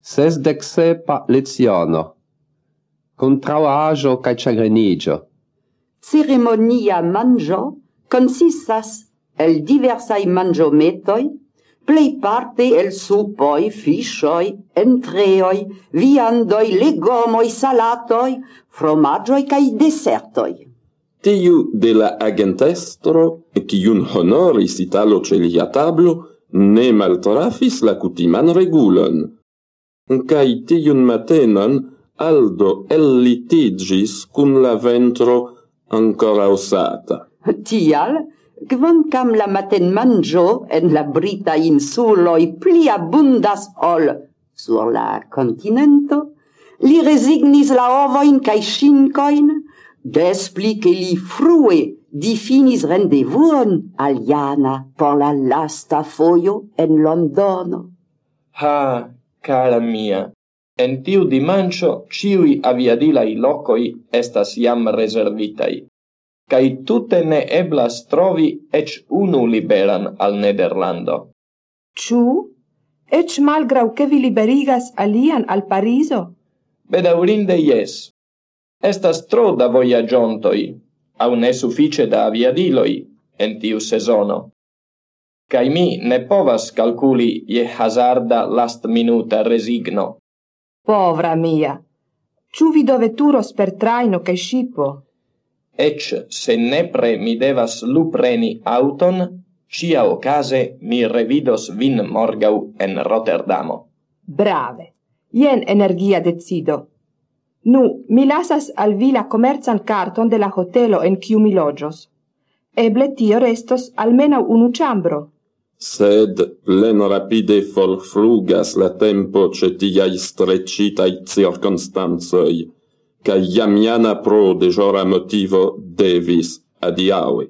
67 leziono. Contrauajo cae chagrenigio. Ceremonia mangio consistas el diversai mangiometoi, plei parte el supoi, fischoi, entreoi, viandoi, legomoi, salatoi, fromagioi cae desertoi. Tiu de la agentestro, quiun honoris italo celia tablo, ne maltrafis la cutiman regulon. Cae tiun matenon Aldo ellitigis cun la ventro ancora osata. Tial, quancam la maten mangio en la Brita insuloi pli abundas ol sur la continento, li resignis la ovoin cae scincoin, despli che li frue difinis rendevuon aliana por la lasta foio en Londono. Ha, cara mia, en tiu dimancio ciui aviadilai locoi estas iam reservitai, cae tute ne eblas trovi ec unu liberan al Nederlando. Ciu? Ec malgrau che vi liberigas alian al Pariso? Bedaurinde yes. Estas tro da voyaggiontoi, au ne suffice da aviadiloi, en tiu sezono. Cae mi ne povas calculi je hazarda last minuta resigno. Povra mia! Ciu vi doveturos per traino cae scipo? Ec se nepre mi devas lupreni auton, cia ocase mi revidos vin morgau en Rotterdamo. Brave! Ien energia decido. Nu, mi lasas al vi la commercian carton de la hotelo en ciu mi logios. Eble tio restos almena unu chambro. Sed plen rapide forflugas la tempo ce tiai strecitai circunstansoi, ca iamiana pro dejora motivo devis adiaue.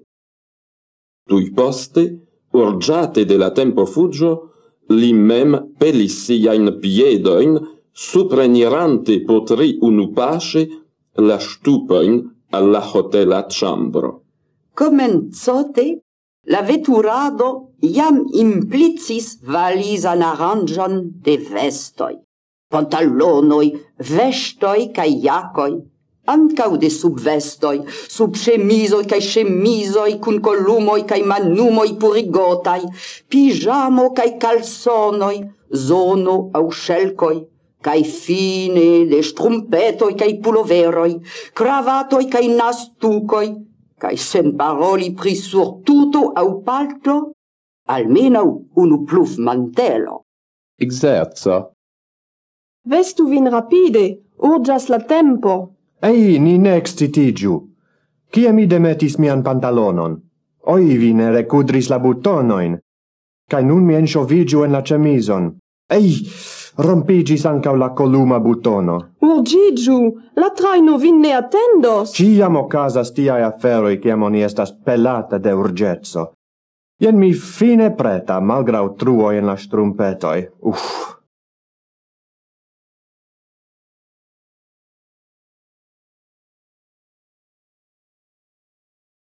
Tui poste, urgiate de la tempo fugio, li mem pelis siain piedoin, suprenirante potri unu pace la stupoin alla hotela chambro. Comenzote, la veturado iam implicis valisan aranjon de vestoi, pantalonoi, vestoi cae iacoi, ancau de subvestoi, subchemisoi cae chemisoi, cun columoi cae manumoi purigotai, pijamo cae calzonoi, zono au scelcoi, cae fine de strumpetoi cae puloveroi, cravatoi cae nastucoi, cae sen paroli pri surtuto au palto, almenau unu pluf mantelo. Exerzo. Vestu vin rapide, urgas la tempo. Ei, ni ne excitigiu. Cia mi demetis mian pantalonon? Oi, vi ne recudris la butonoin. Cae nun mi enxovigiu en la cemison. Ei, rompigis ancau la columa butono. Urgigiu, la traino vin ne attendos. Ciam ocasas tiae afferoi ciam oni estas pelata de urgetso. Ien mi fine preta, malgrau truoi en la strumpetoi. Uff.